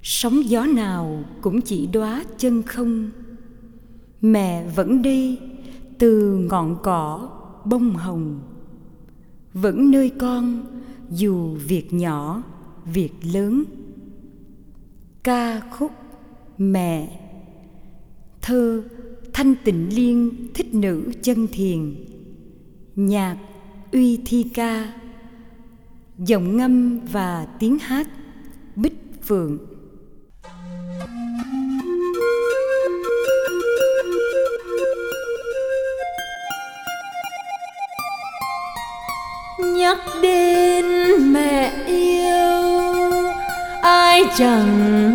Sóng gió nào cũng chỉ đóa chân không. Mẹ vẫn đi từ ngọn cỏ bông hồng, vẫn nơi con dù việc nhỏ việc lớn. Ca khúc Mẹ. Thơ Thanh Tịnh Liên Thích Nữ Chân Thiền. Nhạc Uy Thi Ca. Giọng ngâm và tiếng hát Bích Phượng. Nhắc đến mẹ yêu, ai chẳng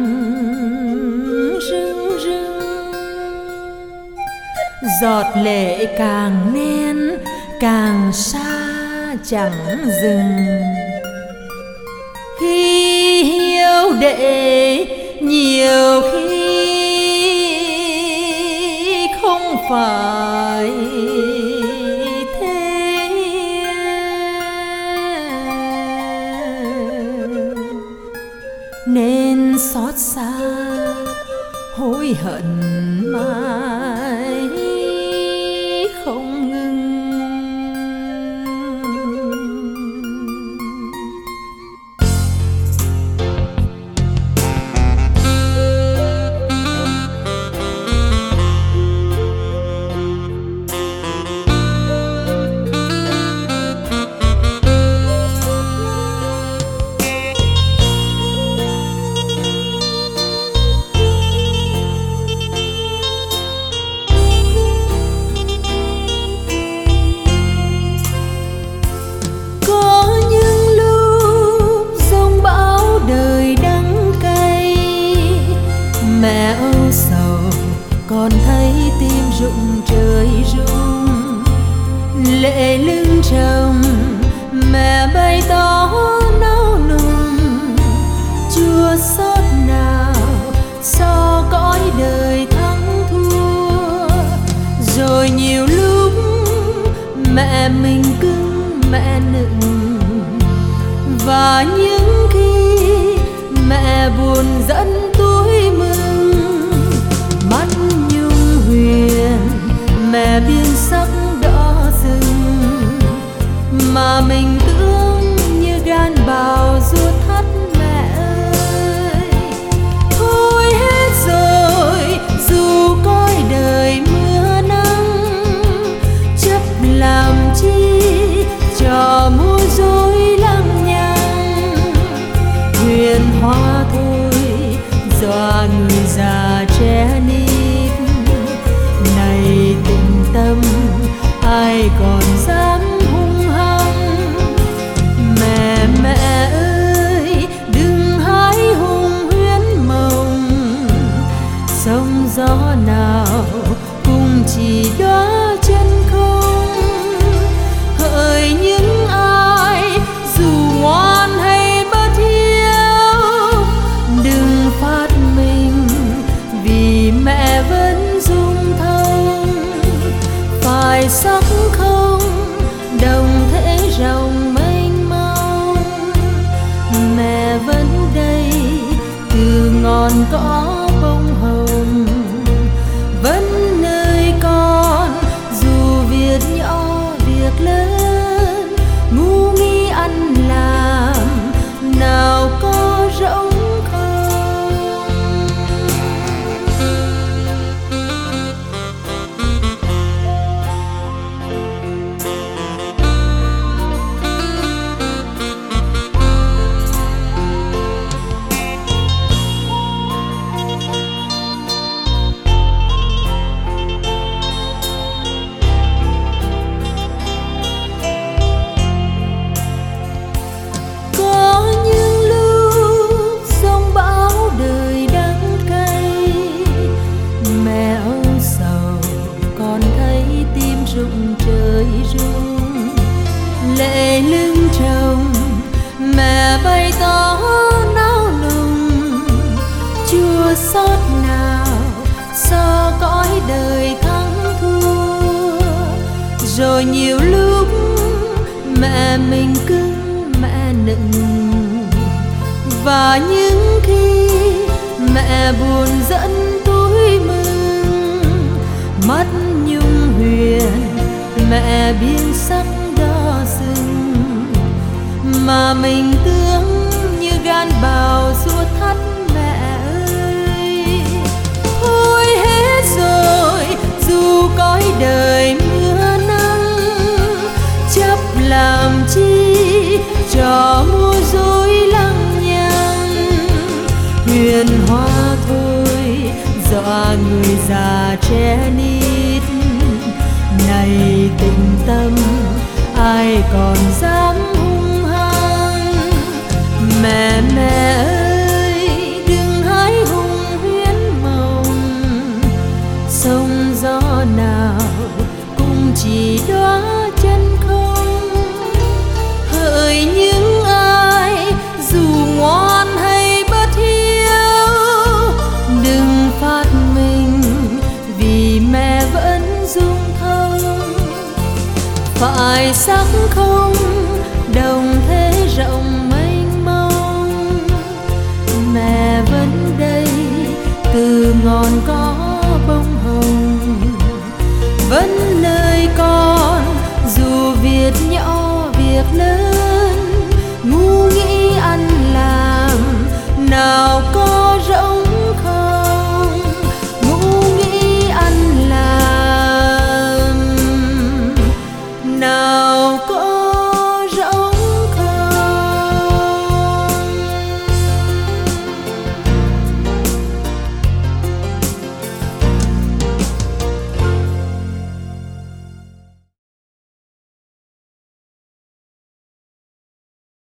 rưng rưng, giọt lệ càng nén càng xa chẳng dừng. Khi hiếu đệ nhiều khi không phải thế, nên xót xa hối hận mãi không ngừng. Mẹ âu sầu còn thấy tim rụng trời rung, lệ lưng chồng mẹ bày tỏ nao nùng. Chưa xót nào so cõi đời thắng thua, rồi nhiều lúc mẹ mình cưng mẹ nựng, và những khi mẹ buồn dẫn tuổi mừng, mắt nhung huyền mẹ biên sắc đỏ rừng, mà mình tưởng như gan bào ruột thắt. Mẹ ơi thôi hết rồi, dù coi đời mưa nắng, chấp làm chi cho mua dối lăng nhăng. Huyền hoa thôi dọa người già trẻ nít, này tình tâm ai còn dám hung hăng. Mẹ mẹ ơi đừng hái hùng huyễn mộng, sóng gió nào cũng chỉ đóa chân không. Hỡi những ai dù ngoan hay bất hiếu, đừng phát mình vì mẹ vẫn dung thông. Phải sắc không đồng thể rộng mênh mông, mẹ vẫn đây từ ngọn cỏ bông hồng, vẫn nơi con dù việc nhỏ việc lớn. Ngu nghi ăn làm nào có rỗng không. Lệ lưng chồng mẹ bày tỏ nao nùng, chưa xót nào so cõi đời thắng thua. Rồi nhiều lúc mẹ mình cưng mẹ nựng, và những khi mẹ buồn dẫn túi mừng, mắt nhung huyền mẹ biên sắc đỏ sừng, mà mình tướng như gan bào ruột thắt mẹ ơi. Thôi hết rồi dù cõi đời mưa nắng, chấp làm chi cho mua dối lăng nhăng. Huyền hoa thôi dọa người già trẻ nít, này tình tâm ai còn dám hung hăng. Mẹ ơi đừng hái hùng huyễn mộng, sông gió nào cũng chỉ đóa chân không. Hỡi những ai dù ngoan hay bất hiếu, đừng phạt mình vì mẹ vẫn dung thông. Phải sắc không đồng thế rộng mênh mông, mẹ vẫn đây từ ngọn cỏ bông hồng. Vẫn nơi con dù việc nhỏ việc lớn,